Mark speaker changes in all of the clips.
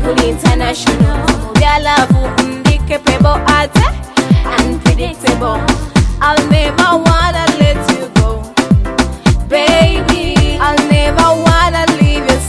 Speaker 1: fully international. Their love incapable, unpredictable. I'll never wanna let you go, baby. I'll never wanna leave your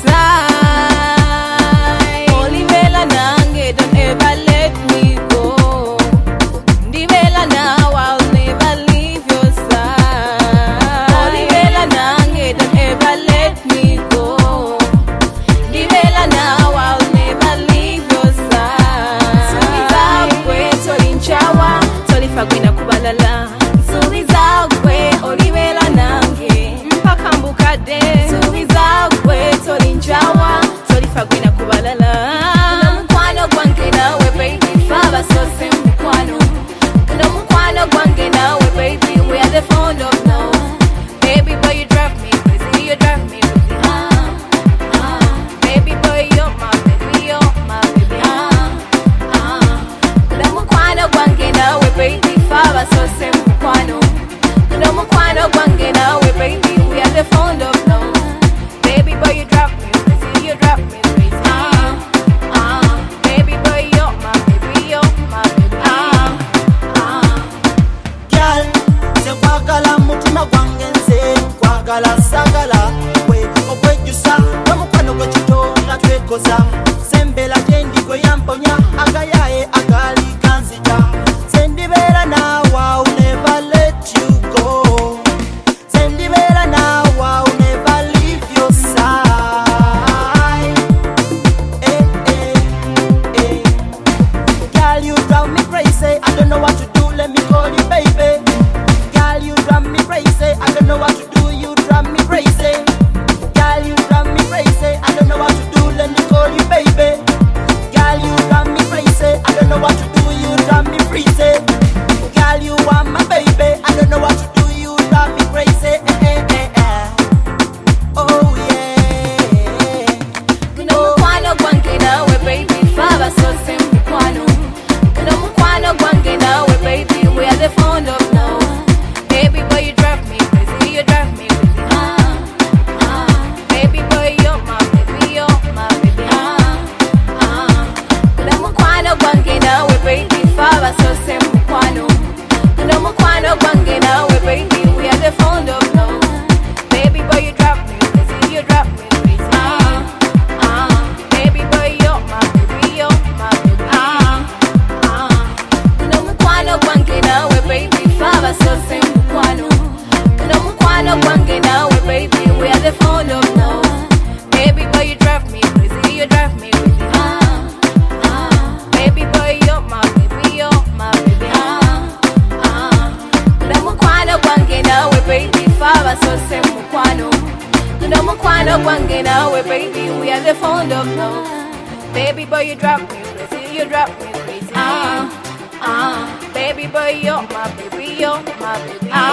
Speaker 1: side. Olivela nange, don't ever let me go. Ndivela now, I'll never leave your side. Olivela nange, don't ever let me go. Ndivela now, I'll never leave your side. Subizakwe, tolinchawa, tolifagwena kubalala. Subizakwe, olivela nange, mpaka mbukade. Subizakwe, tolinchawa, tolifagwena kubalala. Kuno mukwano gwange nawe baby, faba so simple. Kuno mukwano gwange nawe baby, we are the fond of now. Baby boy, you drive me crazy, you drive me crazy. Baby boy, you're my baby, you're my baby. Kuno mukwano gwange nawe baby, faba so simple. Kuno mukwano gwange nawe baby, we are the fond of now. Baby boy, you drive me crazy, you drive me crazy. Baby boy, you're my baby, you're my baby.
Speaker 2: Girl, se kwagala mutima gwange nze kwagala sagala we okwejusa omukwano gwe kitonda twekoza sembera gyendi gwe yamponya agayaye agali kanzija sendibera nawe I'll never let you go sendibera nawe I'll never leave your side Girl, you drive me crazy, I don't know what to do, let me call you baby. Girl, you drive me crazy, I don't know what to do, you drive me crazy. Girl, you drive me crazy, I don't know what to do, let me call you baby. Girl, you drive me crazy, I don't know what to do, you drive me crazy. Girl, you are my baby, I don't know what to do, you drive me crazy. Oh yeah.
Speaker 1: Kuno mukwano gwange nawe baby, faba so simple. Kuno mukwano gwange nawe baby, we are the fond of now. Baby boy, you drive me crazy, you drive me crazy. Baby boy, you're my baby, you're my baby. Kuno mukwano gwange nawe baby, faba so simple. Kuno mukwano gwange nawe baby, we are the fond of now. Baby boy, you drive me crazy, you drive me crazy. Baby boy, you're my baby, you're my baby. Kuno mukwano gwange nawe baby, faba so simple. Kuno mukwano gwange nawe baby, we are the fond of now. Baby boy, you drive me crazy, you drive me crazy. Baby boy, you're my baby, you're my baby. Kuno mukwano gwange nawe baby, faba so simple. Kuno mukwano gwange nawe baby, we are the fond of now. Baby boy, you drive me crazy, you drive me crazy. Baby boy, you're my baby, you're my baby.